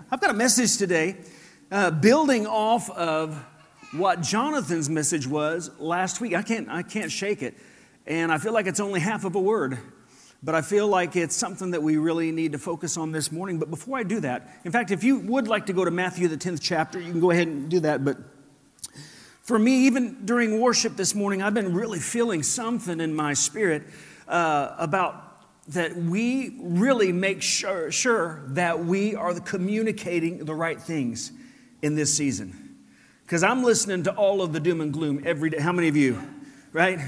I've got a message today building off of what Jonathan's message was last week. I can't shake it. And I feel like it's only half of a word. But I feel like it's something that we really need to focus on this morning. But before I do that, in fact, if you would like to go to Matthew, the 10th chapter, you can go ahead and do that. But for me, even during worship this morning, I've been really feeling something in my spirit about that we really make sure that we are communicating the right things in this season. Because I'm listening to all of the doom and gloom every day. How many of you, right?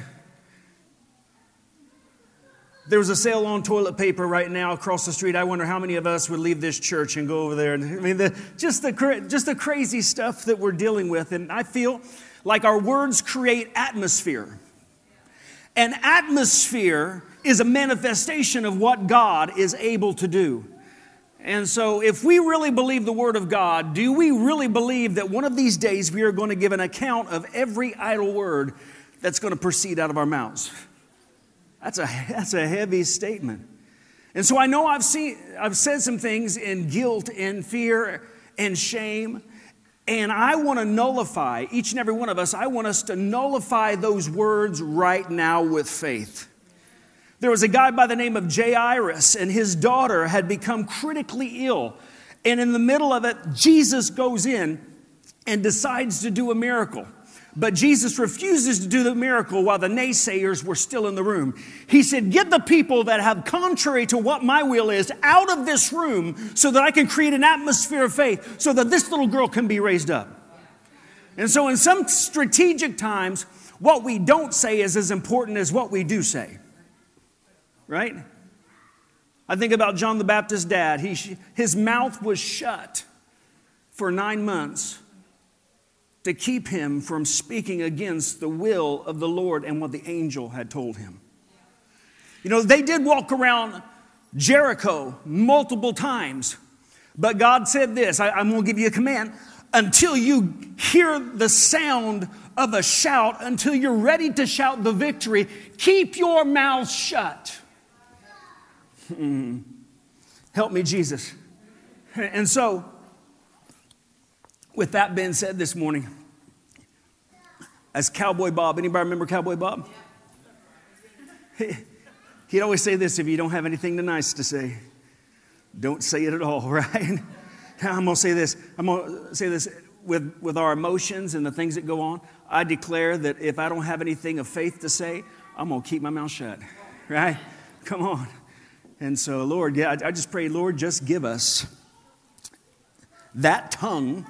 There was a sale on toilet paper right now across the street. I wonder how many of us would leave this church and go over there. I mean, just the crazy stuff that we're dealing with. And I feel like our words create atmosphere. And atmosphere is a manifestation of what God is able to do. And so if we really believe the Word of God, do we really believe that one of these days we are going to give an account of every idle word that's going to proceed out of our mouths? That's a heavy statement. And so I know I've said some things in guilt and fear and shame. And I want to nullify, each and every one of us, I want us to nullify those words right now with faith. There was a guy by the name of Jairus, and his daughter had become critically ill. And in the middle of it, Jesus goes in and decides to do a miracle. But Jesus refuses to do the miracle while the naysayers were still in the room. He said, get the people that have contrary to what my will is out of this room so that I can create an atmosphere of faith so that this little girl can be raised up. And so in some strategic times, what we don't say is as important as what we do say. Right? I think about John the Baptist's dad. His mouth was shut for 9 months to keep him from speaking against the will of the Lord and what the angel had told him. You know, they did walk around Jericho multiple times, but God said this, I'm going to give you a command, until you hear the sound of a shout, until you're ready to shout the victory, keep your mouth shut. Help me, Jesus. And so, with that being said this morning, as Cowboy Bob, anybody remember Cowboy Bob? He'd always say this, if you don't have anything nice to say, don't say it at all, right? I'm going to say this with our emotions and the things that go on. I declare that if I don't have anything of faith to say, I'm going to keep my mouth shut, right? Come on. And so, Lord, I just pray, Lord, just give us that tongue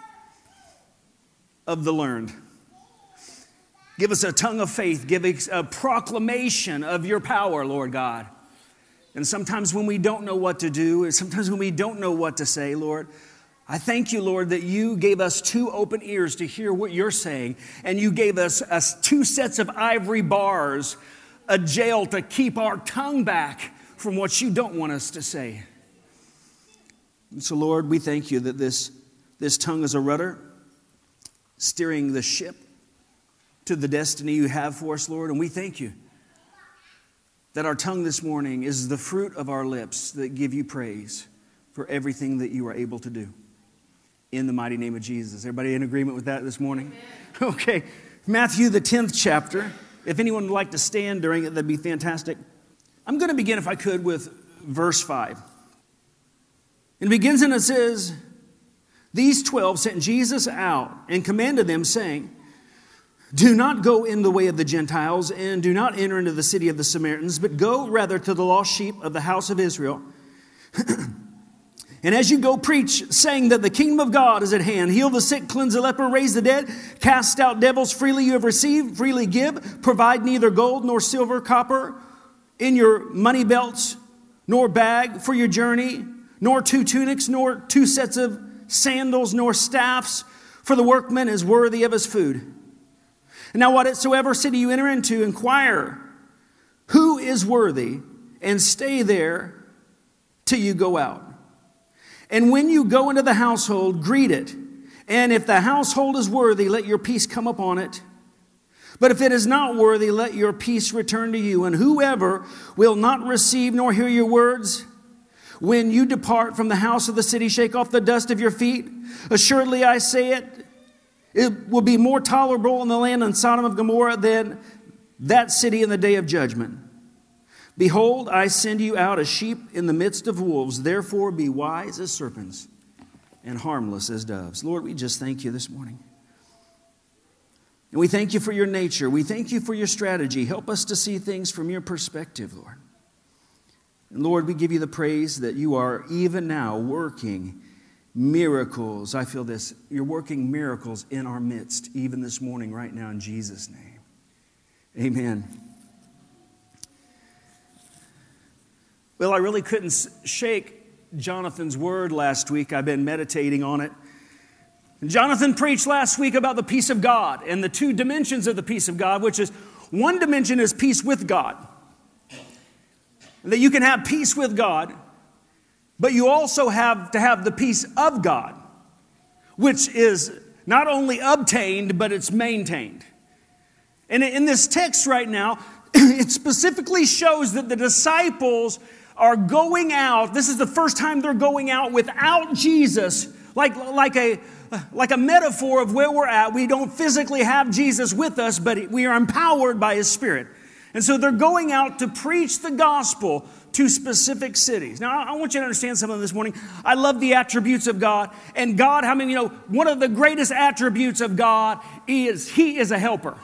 of the learned. Give us a tongue of faith. Give us a proclamation of your power, Lord God. And sometimes when we don't know what to do, sometimes when we don't know what to say, Lord, I thank you, Lord, that you gave us 2 open ears to hear what you're saying. And you gave us 2 sets of ivory bars, a jail to keep our tongue back from what you don't want us to say. And so, Lord, we thank you that this tongue is a rudder steering the ship to the destiny you have for us, Lord. And we thank you that our tongue this morning is the fruit of our lips that give you praise for everything that you are able to do. In the mighty name of Jesus. Everybody in agreement with that this morning? Amen. Okay. Matthew, the 10th chapter. If anyone would like to stand during it, that'd be fantastic. I'm going to begin, if I could, with verse 5. It begins and it says, these 12 sent Jesus out and commanded them, saying, do not go in the way of the Gentiles, and do not enter into the city of the Samaritans, but go rather to the lost sheep of the house of Israel. And as you go, preach, saying that the kingdom of God is at hand. Heal the sick, cleanse the leper, raise the dead, cast out devils. Freely you have received, freely give. Provide neither gold nor silver, copper in your money belts, nor bag for your journey, nor 2 tunics, nor 2 sets of sandals, nor staffs, for the workman is worthy of his food. And now whatsoever city you enter into, inquire who is worthy, and stay there till you go out. And when you go into the household, greet it. And if the household is worthy, let your peace come upon it. But if it is not worthy, let your peace return to you. And whoever will not receive nor hear your words, When you depart from the house of the city, shake off the dust of your feet. Assuredly, I say it will be more tolerable in the land of Sodom and Gomorrah than that city in the day of judgment. Behold, I send you out as sheep in the midst of wolves. Therefore, be wise as serpents and harmless as doves. Lord, we just thank you this morning. And we thank you for your nature. We thank you for your strategy. Help us to see things from your perspective, Lord. And Lord, we give you the praise that you are even now working miracles. I feel this. You're working miracles in our midst, even this morning, right now, in Jesus' name. Amen. Well, I really couldn't shake Jonathan's word last week. I've been meditating on it. And Jonathan preached last week about the peace of God and the two dimensions of the peace of God, which is one dimension is peace with God. That you can have peace with God, but you also have to have the peace of God, which is not only obtained, but it's maintained. And in this text right now, it specifically shows that the disciples are going out. This is the first time they're going out without Jesus, like a metaphor of where we're at. We don't physically have Jesus with us, but we are empowered by His Spirit. And so they're going out to preach the gospel to specific cities. Now, I want you to understand something this morning. I love the attributes of God. And God, one of the greatest attributes of God is He is a helper.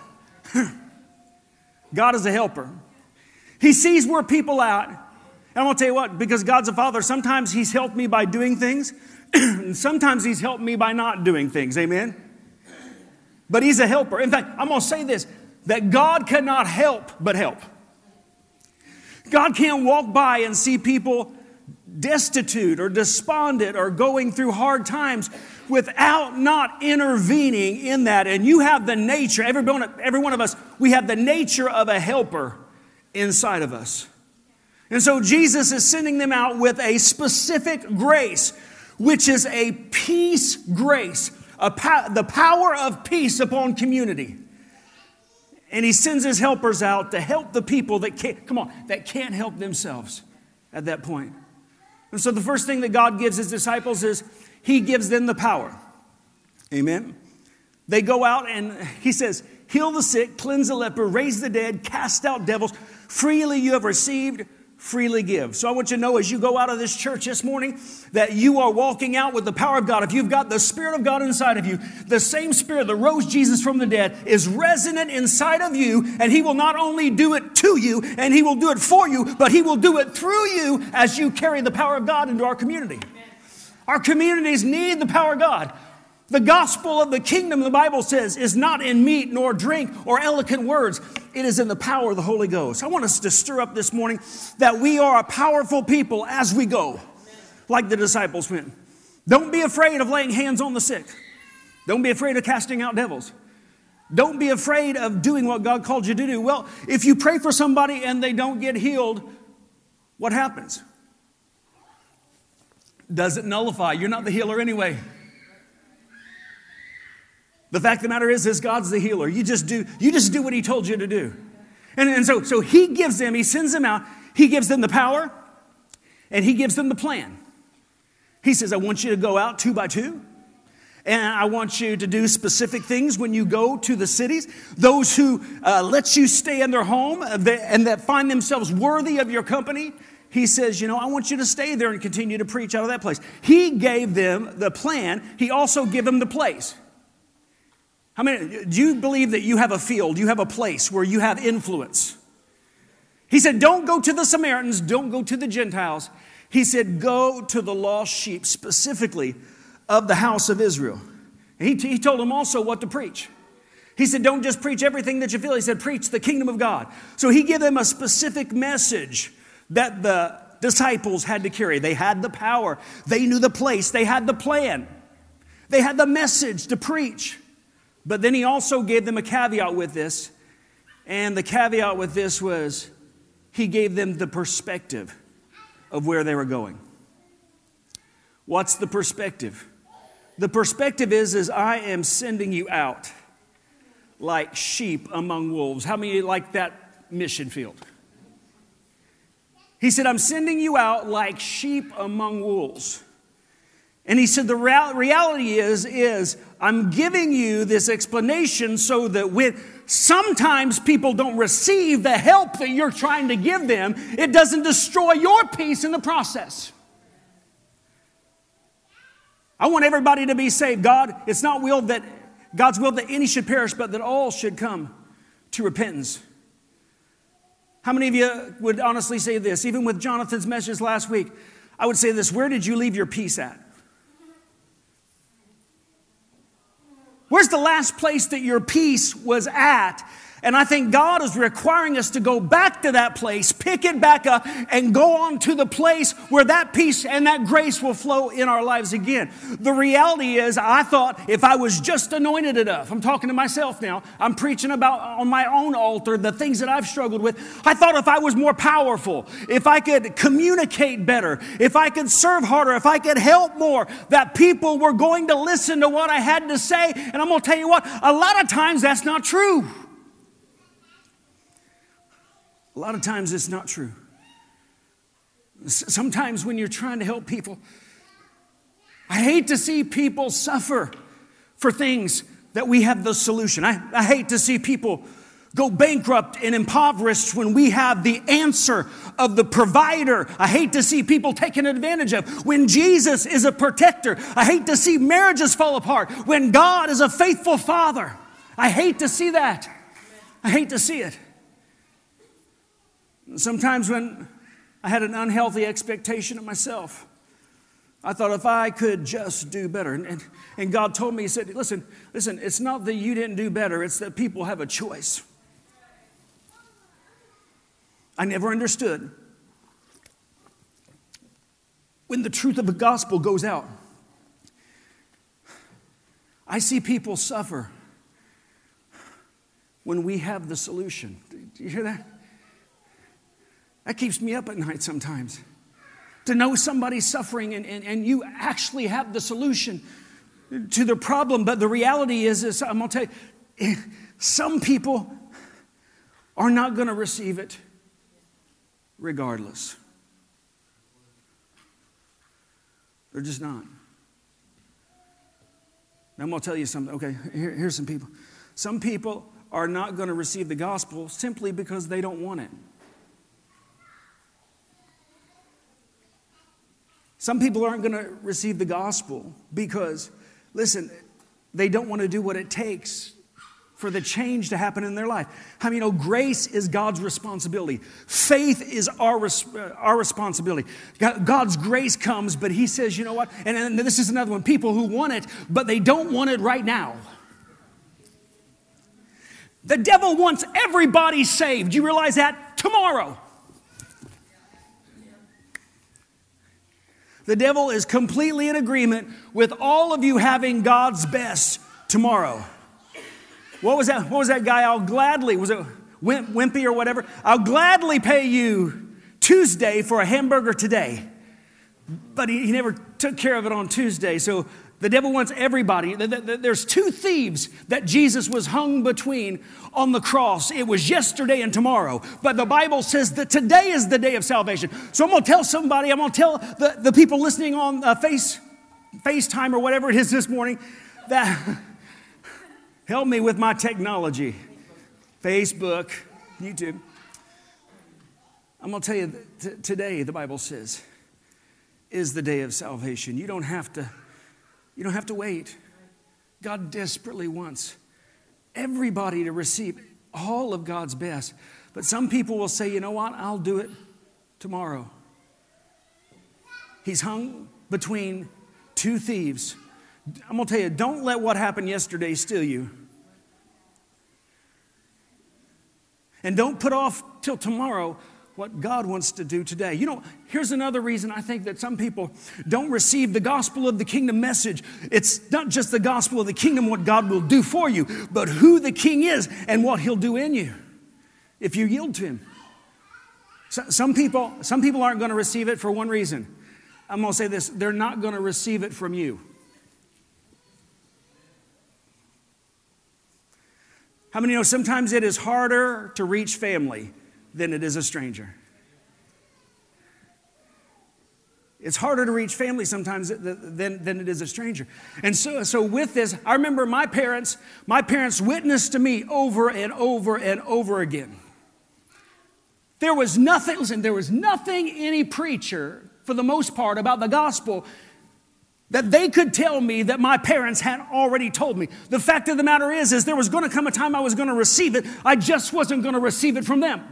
God is a helper. He sees where people are at. And I'm going to tell you what, because God's a Father, sometimes He's helped me by doing things, and sometimes He's helped me by not doing things. Amen? But He's a helper. In fact, I'm going to say this, that God cannot help but help. God can't walk by and see people destitute or despondent or going through hard times without not intervening in that. And you have the nature, every one of us, we have the nature of a helper inside of us. And so Jesus is sending them out with a specific grace, which is a peace grace, the power of peace upon community. And He sends His helpers out to help the people that can't help themselves at that point. And so the first thing that God gives His disciples is He gives them the power. Amen. They go out and He says, heal the sick, cleanse the leper, raise the dead, cast out devils. Freely you have received, freely give. So I want you to know as you go out of this church this morning that you are walking out with the power of God. If you've got the Spirit of God inside of you, the same Spirit that rose Jesus from the dead is resonant inside of you, and He will not only do it to you and He will do it for you, but He will do it through you as you carry the power of God into our community. Our communities need the power of God. The gospel of the kingdom, the Bible says, is not in meat nor drink or eloquent words. It is in the power of the Holy Ghost. I want us to stir up this morning that we are a powerful people as we go, like the disciples went. Don't be afraid of laying hands on the sick. Don't be afraid of casting out devils. Don't be afraid of doing what God called you to do. Well, if you pray for somebody and they don't get healed, what happens? Does it nullify? You're not the healer anyway. The fact of the matter is God's the healer. You just do what He told you to do. And so He gives them, He sends them out, He gives them the power, and He gives them the plan. He says, I want you to go out 2 by 2, and I want you to do specific things when you go to the cities. Those who let you stay in their home and that find themselves worthy of your company, He says, I want you to stay there and continue to preach out of that place. He gave them the plan. He also gave them the place. How many, do you believe that you have a field, you have a place where you have influence? He said, don't go to the Samaritans, don't go to the Gentiles. He said, go to the lost sheep, specifically of the house of Israel. And he told them also what to preach. He said, don't just preach everything that you feel. He said, preach the kingdom of God. So He gave them a specific message that the disciples had to carry. They had the power. They knew the place. They had the plan. They had the message to preach. But then He also gave them a caveat with this. And the caveat with this was He gave them the perspective of where they were going. What's the perspective? The perspective is I am sending you out like sheep among wolves. How many like that mission field? He said, I'm sending you out like sheep among wolves. And he said, the reality is I'm giving you this explanation so that when sometimes people don't receive the help that you're trying to give them, it doesn't destroy your peace in the process. I want everybody to be saved. It's not God's will that any should perish, but that all should come to repentance. How many of you would honestly say this? Even with Jonathan's message last week, I would say this: where did you leave your peace at? Where's the last place that your peace was at? And I think God is requiring us to go back to that place, pick it back up, and go on to the place where that peace and that grace will flow in our lives again. The reality is, I thought if I was just anointed enough, I'm talking to myself now, I'm preaching about on my own altar the things that I've struggled with. I thought if I was more powerful, if I could communicate better, if I could serve harder, if I could help more, that people were going to listen to what I had to say. And I'm going to tell you what, a lot of times that's not true. A lot of times it's not true. Sometimes when you're trying to help people, I hate to see people suffer for things that we have the solution. I hate to see people go bankrupt and impoverished when we have the answer of the provider. I hate to see people taken advantage of when Jesus is a protector. I hate to see marriages fall apart when God is a faithful father. I hate to see that. I hate to see it. Sometimes when I had an unhealthy expectation of myself, I thought if I could just do better. And God told me, He said, listen, it's not that you didn't do better, it's that people have a choice. I never understood when the truth of the gospel goes out. I see people suffer when we have the solution. Do you hear that? That keeps me up at night sometimes. To know somebody's suffering and you actually have the solution to the problem. But the reality is I'm going to tell you, some people are not going to receive it regardless. They're just not. Now I'm going to tell you something. Okay, here's some people. Some people are not going to receive the gospel simply because they don't want it. Some people aren't going to receive the gospel because, listen, they don't want to do what it takes for the change to happen in their life. How many know grace is God's responsibility? Faith is our responsibility. God's grace comes, but He says, you know what? And this is another one. People who want it, but they don't want it right now. The devil wants everybody saved. Do you realize that? Tomorrow. The devil is completely in agreement with all of you having God's best tomorrow. What was that guy? I'll gladly, was it Wimpy or whatever? I'll gladly pay you Tuesday for a hamburger today. But he never took care of it on Tuesday. So the devil wants everybody. There's two thieves that Jesus was hung between on the cross. It was yesterday and tomorrow. But the Bible says that today is the day of salvation. So I'm going to tell somebody, I'm going to tell the people listening on FaceTime or whatever it is this morning, that help me with my technology. Facebook, YouTube. I'm going to tell you that today, the Bible says, is the day of salvation. You don't have to wait. God desperately wants everybody to receive all of God's best. But some people will say, you know what? I'll do it tomorrow. He's hung between two thieves. I'm going to tell you, don't let what happened yesterday steal you. And don't put off till tomorrow what God wants to do today. You know, here's another reason I think that some people don't receive the gospel of the kingdom message. It's not just the gospel of the kingdom, what God will do for you, but who the king is and what He'll do in you if you yield to Him. Some people aren't going to receive it for one reason. I'm going to say this, they're not going to receive it from you. How many know sometimes it is harder to reach family than it is a stranger? It's harder to reach family sometimes than it is a stranger. And so with this, I remember my parents witnessed to me over and over and over again. There was nothing any preacher, for the most part, about the gospel that they could tell me that my parents had already told me. The fact of the matter is there was going to come a time I was going to receive it. I just wasn't going to receive it from them.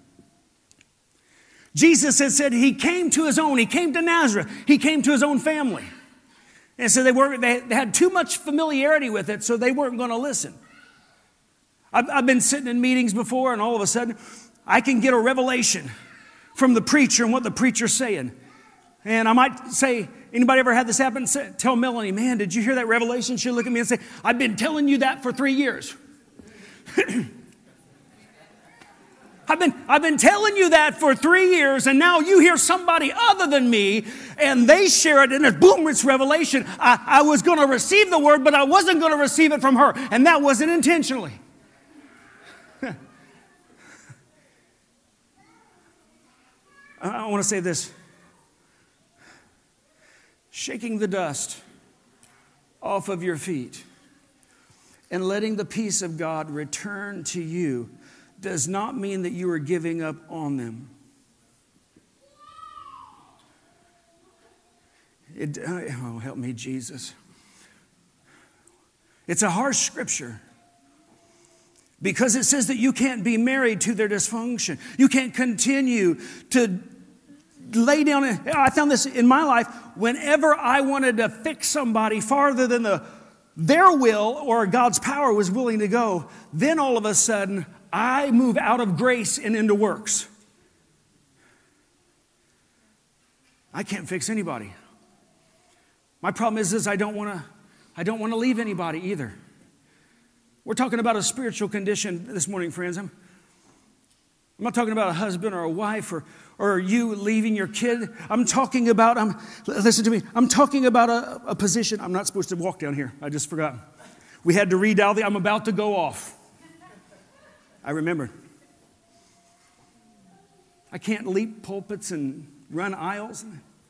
Jesus had said he came to his own. He came to Nazareth. He came to his own family. And so they had too much familiarity with it, so they weren't going to listen. I've been sitting in meetings before, and all of a sudden, I can get a revelation from the preacher and what the preacher's saying. And I might say, anybody ever had this happen? Tell Melanie, man, did you hear that revelation? She'll look at me and say, I've been telling you that for 3 years. I've been telling you that for 3 years, and now you hear somebody other than me, and they share it, and it's boom, it's revelation. I was going to receive the word, but I wasn't going to receive it from her, and that wasn't intentionally. I want to say this. Shaking the dust off of your feet and letting the peace of God return to you does not mean that you are giving up on them. Oh, help me, Jesus. It's a harsh scripture because it says that you can't be married to their dysfunction. You can't continue to lay down. I found this in my life. Whenever I wanted to fix somebody farther than their will or God's power was willing to go, then all of a sudden, I move out of grace and into works. I can't fix anybody. My problem is I don't want to leave anybody either. We're talking about a spiritual condition this morning, friends. I'm not talking about a husband or a wife or you leaving your kid. Listen to me. I'm talking about a position. I'm not supposed to walk down here. I just forgot. We had to redial I'm about to go off. I remembered. I can't leap pulpits and run aisles.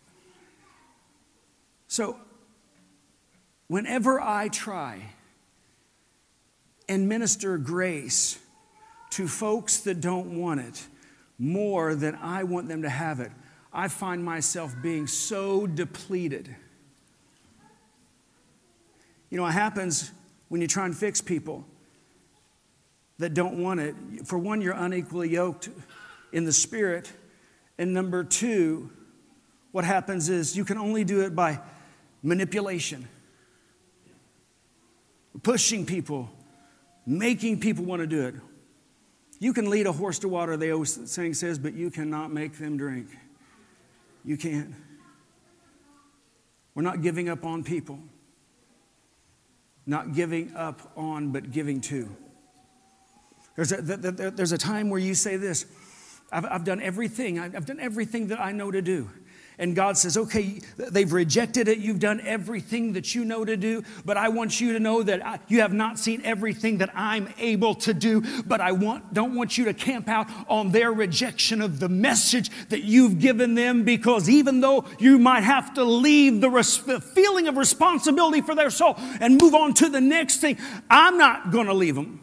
So, whenever I try and minister grace to folks that don't want it more than I want them to have it, I find myself being so depleted. You know what happens when you try and fix people that don't want it? For one, you're unequally yoked in the spirit. And number two, what happens is you can only do it by manipulation. Pushing people, making people want to do it. You can lead a horse to water, the old saying says, but you cannot make them drink. You can't. We're not giving up on people. Not giving up on, but giving to. There's a time where you say this, I've done everything. I've done everything that I know to do. And God says, okay, they've rejected it. You've done everything that you know to do. But I want you to know that you have not seen everything that I'm able to do. But I don't want you to camp out on their rejection of the message that you've given them. Because even though you might have to leave the feeling of responsibility for their soul and move on to the next thing, I'm not going to leave them.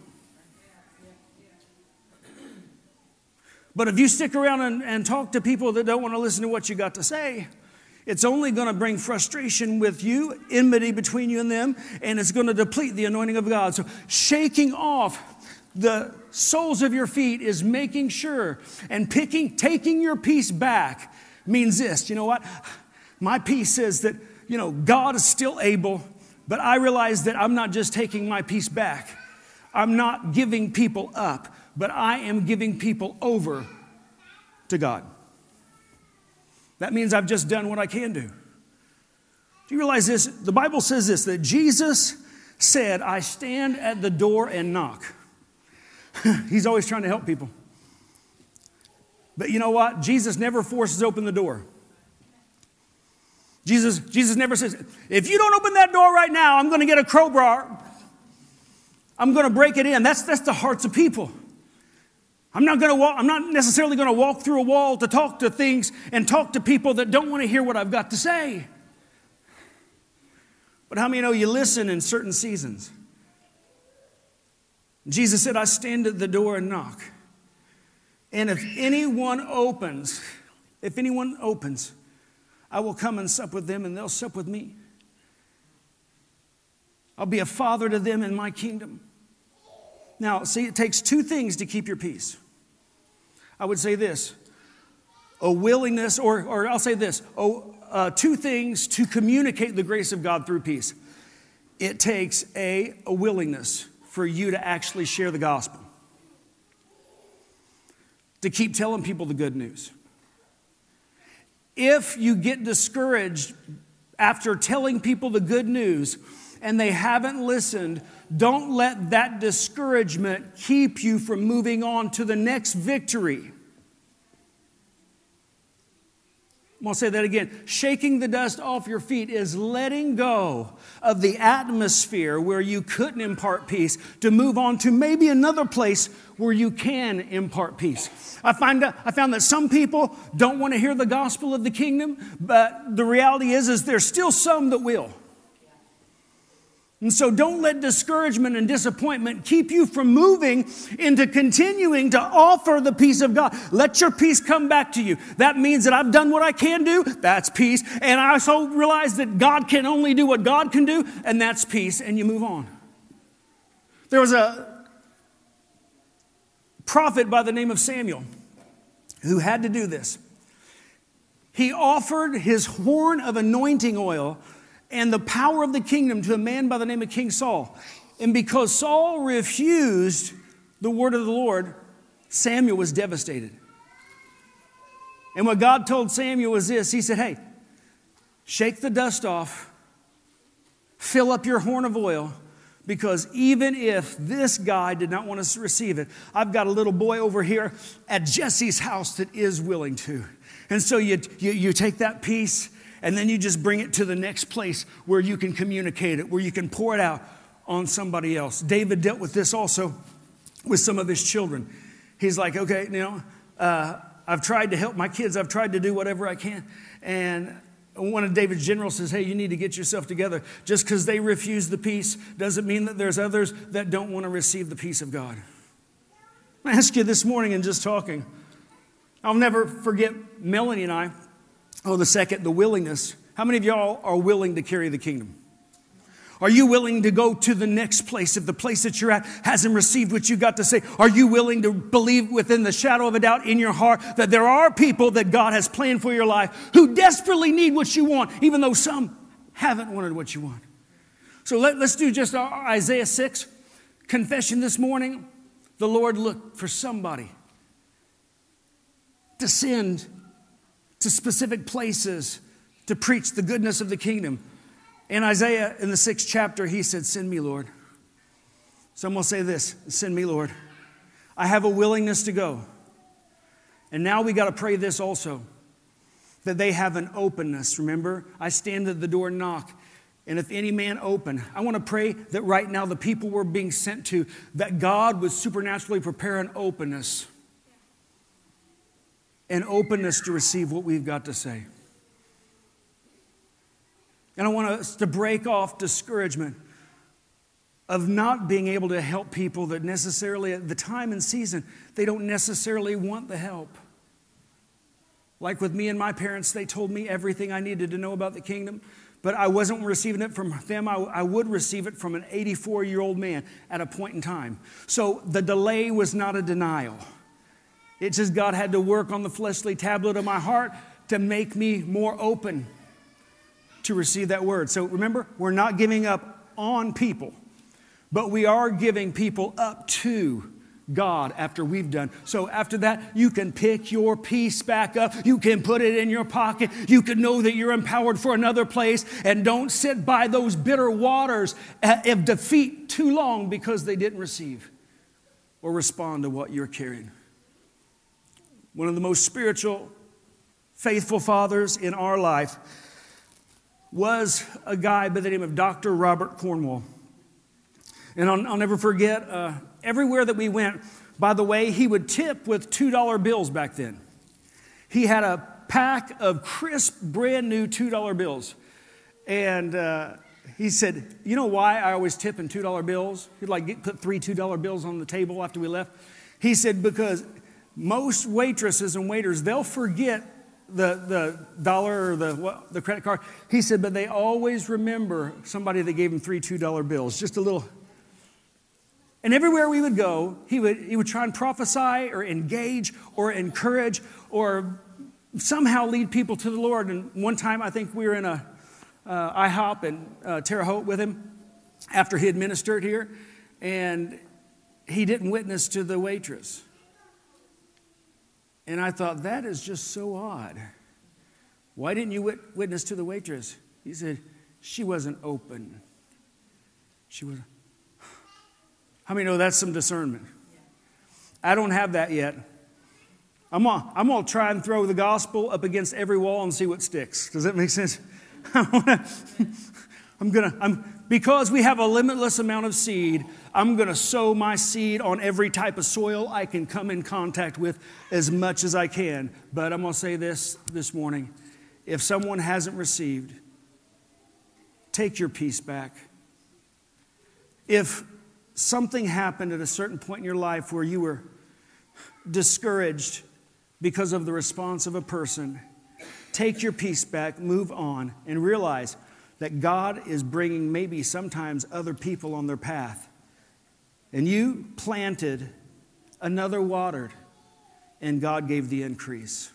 But if you stick around and talk to people that don't want to listen to what you got to say, it's only going to bring frustration with you, enmity between you and them, and it's going to deplete the anointing of God. So shaking off the soles of your feet is making sure and taking your peace back means this. You know what? My peace says that, God is still able, but I realize that I'm not just taking my peace back. I'm not giving people up, but I am giving people over to God. That means I've just done what I can do. Do you realize this? The Bible says this, that Jesus said, I stand at the door and knock. He's always trying to help people. But you know what? Jesus never forces open the door. Jesus never says, if you don't open that door right now, I'm going to get a crowbar. I'm going to break it in. That's the hearts of people. I'm not necessarily going to walk through a wall to talk to things and talk to people that don't want to hear what I've got to say. But how many know you listen in certain seasons? Jesus said, I stand at the door and knock. And if anyone opens, I will come and sup with them and they'll sup with me. I'll be a father to them in my kingdom. Now, see, it takes two things to keep your peace. I would say this, a willingness, or I'll say this, two things to communicate the grace of God through peace. It takes a willingness for you to actually share the gospel, to keep telling people the good news. If you get discouraged after telling people the good news and they haven't listened, don't let that discouragement keep you from moving on to the next victory. I'm going to say that again. Shaking the dust off your feet is letting go of the atmosphere where you couldn't impart peace to move on to maybe another place where you can impart peace. I found that some people don't want to hear the gospel of the kingdom, but the reality is there's still some that will. And so don't let discouragement and disappointment keep you from moving into continuing to offer the peace of God. Let your peace come back to you. That means that I've done what I can do. That's peace. And I also realize that God can only do what God can do, and that's peace, and you move on. There was a prophet by the name of Samuel who had to do this. He offered his horn of anointing oil and the power of the kingdom to a man by the name of King Saul. And because Saul refused the word of the Lord, Samuel was devastated. And what God told Samuel was this. He said, hey, shake the dust off, fill up your horn of oil, because even if this guy did not want us to receive it, I've got a little boy over here at Jesse's house that is willing to. And so you take that piece, and then you just bring it to the next place where you can communicate it, where you can pour it out on somebody else. David dealt with this also with some of his children. He's like, okay, I've tried to help my kids. I've tried to do whatever I can. And one of David's generals says, hey, you need to get yourself together. Just because they refuse the peace doesn't mean that there's others that don't want to receive the peace of God. I ask you this morning in just talking, I'll never forget Melanie and I. The willingness. How many of y'all are willing to carry the kingdom? Are you willing to go to the next place if the place that you're at hasn't received what you got to say? Are you willing to believe within the shadow of a doubt in your heart that there are people that God has planned for your life who desperately need what you want, even though some haven't wanted what you want? So let's do just our Isaiah 6 confession this morning. The Lord looked for somebody to send to specific places to preach the goodness of the kingdom. In Isaiah, in the 6th chapter, he said, send me, Lord. So I'm going to say this, send me, Lord. I have a willingness to go. And now we got to pray this also, that they have an openness. Remember, I stand at the door and knock. And if any man open, I want to pray that right now the people we're being sent to, that God would supernaturally prepare an openness. And openness to receive what we've got to say. And I want us to break off discouragement of not being able to help people that necessarily at the time and season, they don't necessarily want the help. Like with me and my parents, they told me everything I needed to know about the kingdom, but I wasn't receiving it from them. I would receive it from an 84-year-old man at a point in time. So the delay was not a denial. It's just God had to work on the fleshly tablet of my heart to make me more open to receive that word. So remember, we're not giving up on people, but we are giving people up to God after we've done. So after that, you can pick your peace back up. You can put it in your pocket. You can know that you're empowered for another place, and don't sit by those bitter waters of defeat too long because they didn't receive or respond to what you're carrying. One of the most spiritual, faithful fathers in our life was a guy by the name of Dr. Robert Cornwall. And I'll never forget, everywhere that we went, By the way, he would tip with $2 bills back then. He had a pack of crisp, brand new $2 bills. And he said, you know why I always tip in $2 bills? He'd put 3 $2 bills on the table after we left. He said, because most waitresses and waiters, they'll forget the dollar or the credit card. He said, but they always remember somebody that gave them 3 $2 bills, just a little. And everywhere we would go, he would try and prophesy or engage or encourage or somehow lead people to the Lord. And one time, I think we were in a IHOP in Terre Haute with him after he had ministered here, and he didn't witness to the waitress. And I thought, that is just so odd. Why didn't you witness to the waitress? He said, she wasn't open. She was. How many know that's some discernment? I don't have that yet. I'm going to try and throw the gospel up against every wall and see what sticks. Does that make sense? Because we have a limitless amount of seed, I'm going to sow my seed on every type of soil I can come in contact with as much as I can. But I'm going to say this morning. If someone hasn't received, take your peace back. If something happened at a certain point in your life where you were discouraged because of the response of a person, take your peace back, move on, and realize that God is bringing maybe sometimes other people on their path. And you planted, another watered, and God gave the increase.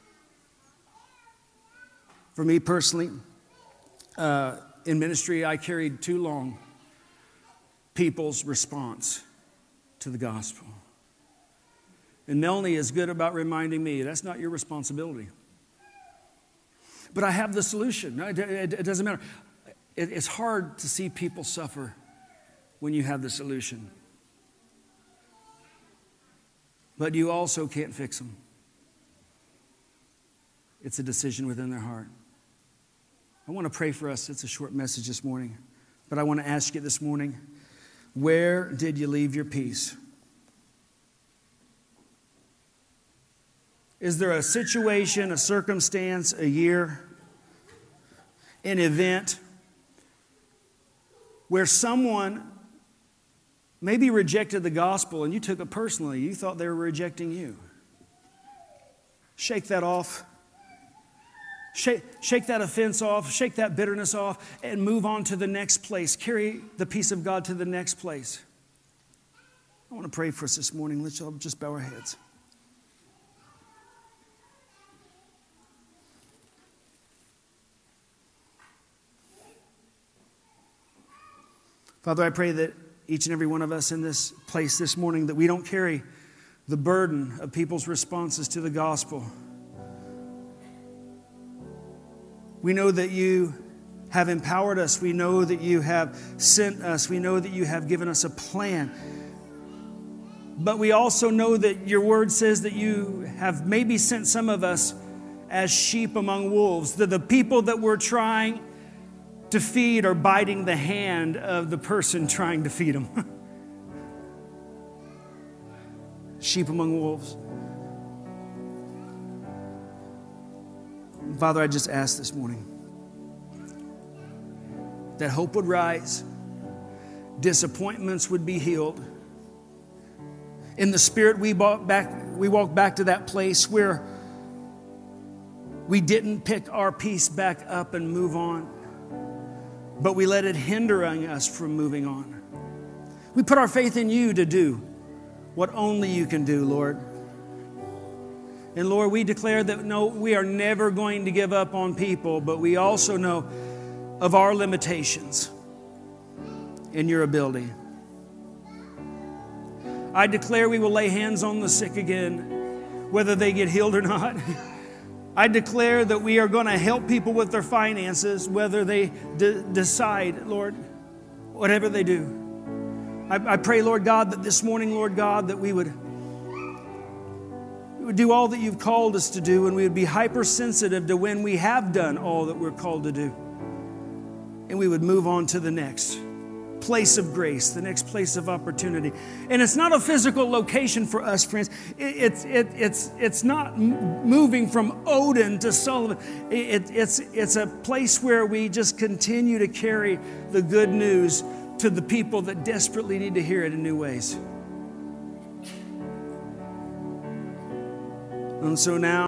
For me personally, in ministry, I carried too long people's response to the gospel. And Melanie is good about reminding me, that's not your responsibility. But I have the solution. It doesn't matter. It's hard to see people suffer when you have the solution. But you also can't fix them. It's a decision within their heart. I want to pray for us. It's a short message this morning. But I want to ask you this morning, where did you leave your peace? Is there a situation, a circumstance, a year, an event where someone maybe rejected the gospel and you took it personally? You thought they were rejecting you. Shake that off. Shake that offense off. Shake that bitterness off and move on to the next place. Carry the peace of God to the next place. I want to pray for us this morning. Let's all just bow our heads. Father, I pray that each and every one of us in this place this morning, that we don't carry the burden of people's responses to the gospel. We know that you have empowered us. We know that you have sent us. We know that you have given us a plan. But we also know that your word says that you have maybe sent some of us as sheep among wolves. That the people that we're trying to feed are biting the hand of the person trying to feed them. Sheep among wolves. Father, I just ask this morning that hope would rise, disappointments would be healed. In the Spirit, we walk back to that place where we didn't pick our peace back up and move on, but we let it hindering us from moving on. We put our faith in you to do what only you can do, Lord. And Lord, we declare that no, we are never going to give up on people, but we also know of our limitations in your ability. I declare we will lay hands on the sick again, whether they get healed or not. I declare that we are going to help people with their finances, whether they decide, Lord, whatever they do. I pray, Lord God, that this morning, Lord God, that we would do all that you've called us to do, and we would be hypersensitive to when we have done all that we're called to do. And we would move on to the next place of grace, the next place of opportunity. And it's not a physical location for us, friends. It's not moving from Odin to Sullivan. It's a place where we just continue to carry the good news to the people that desperately need to hear it in new ways. And so now